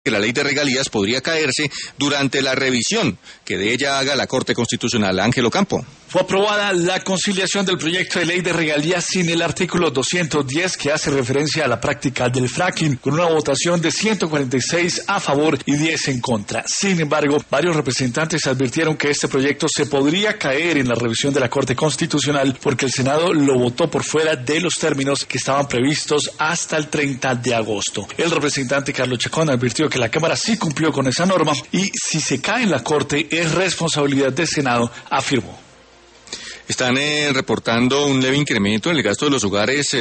que la ley de regalías podría caerse durante la revisión que de ella haga la Corte Constitucional. Ángel Ocampo. Fue aprobada la conciliación del proyecto de ley de regalías sin el artículo 210 que hace referencia a la práctica del fracking, con una votación de 146 a favor y 10 en contra. Sin embargo, varios representantes advirtieron que este proyecto se podría caer en la revisión de la Corte Constitucional porque el Senado lo votó por fuera de los términos que estaban previstos hasta el 30 de agosto. El representante Carlos Chacón advirtió que la Cámara sí cumplió con esa norma y si se cae en la Corte es responsabilidad del Senado, afirmó. Están reportando un leve incremento en el gasto de los hogares